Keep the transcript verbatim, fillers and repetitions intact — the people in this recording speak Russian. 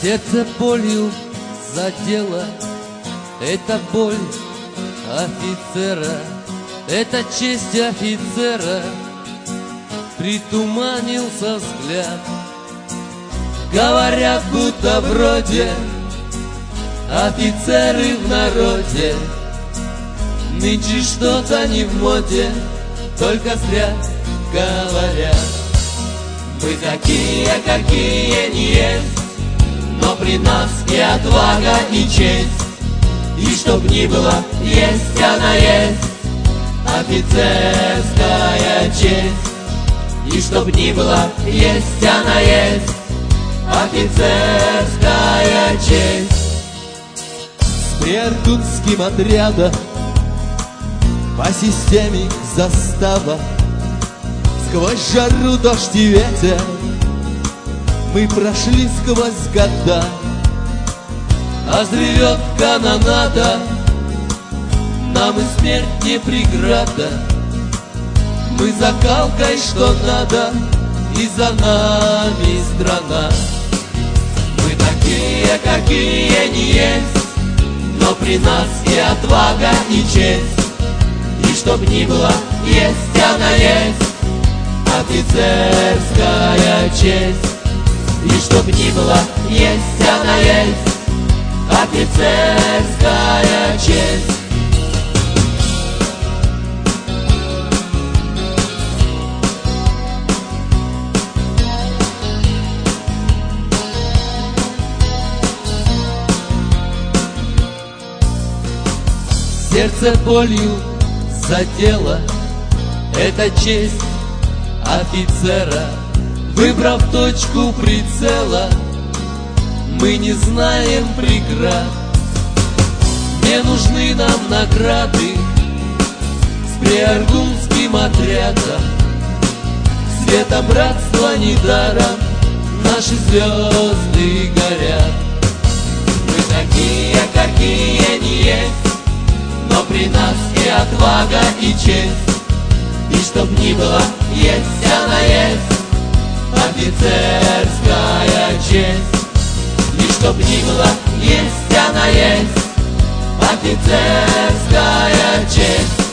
Сердце болью задело, это боль офицера, это честь офицера. Притуманился взгляд, говорят, будто вроде офицеры в народе нынче что-то не в моде, только зря говорят. Мы такие, какие не есть, но при нас и отвага, и честь. И чтоб ни было, есть она есть, офицерская честь. И чтоб ни было, есть она есть, офицерская честь. С прииркутским отрядом по системе застава, сквозь жару, дождь и ветер мы прошли сквозь года. А взревет канонада, нам и смерть не преграда. Мы закалкой, что надо, и за нами страна. Мы такие, какие не есть, но при нас и отвага, и честь. И чтоб ни было, есть она есть, офицерская честь. И чтоб ни было, есть она есть, офицерская честь. Сердце болью задело, это честь офицера. Выбрав точку прицела, мы не знаем преград. Не нужны нам награды с прииркутским отрядом. Светом братства недаром наши звезды горят. Мы такие, какие не есть, но при нас и отвага, и честь. И чтоб ни было, есть она есть, офицерская честь. И чтоб ни было, есть она есть, офицерская честь.